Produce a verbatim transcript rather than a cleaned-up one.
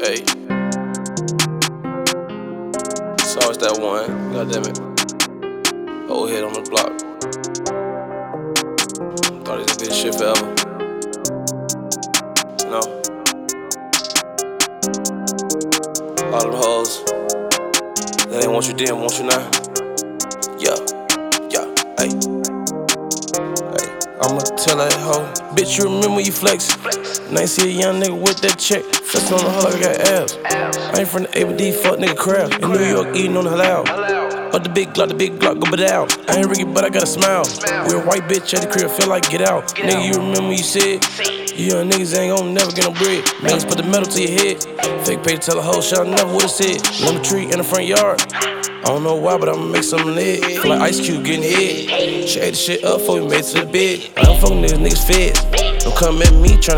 Hey, it's always that one, goddamn it. Old head on the block. Thought he was gonna be this shit forever. You know? All them hoes, they ain't want you then, want you now. Yeah, yeah, hey. Hey, I'ma tell that hoe, bitch, you remember when you flex? And I ain't see a young nigga with that check. Flexin' on the hoe like I got abs. I ain't from the A B D, fuck nigga crap. In New York, eating on the halal. Up the big Glock, the big Glock, go but out. I ain't Ricky, but I got a smile. We a white bitch at the crib, feel like get out. Nigga, you remember when you said, you young niggas ain't gon' never get no bread. Niggas put the metal to your head. Fake page tell a whole shit I never would've said. Lemon tree in the front yard. I don't know why, but I'ma make something lit. Feel like Ice Cube getting hit. She ate the shit up before we made it to the bed. I don't fuck with niggas, niggas fed. Don't come at me tryna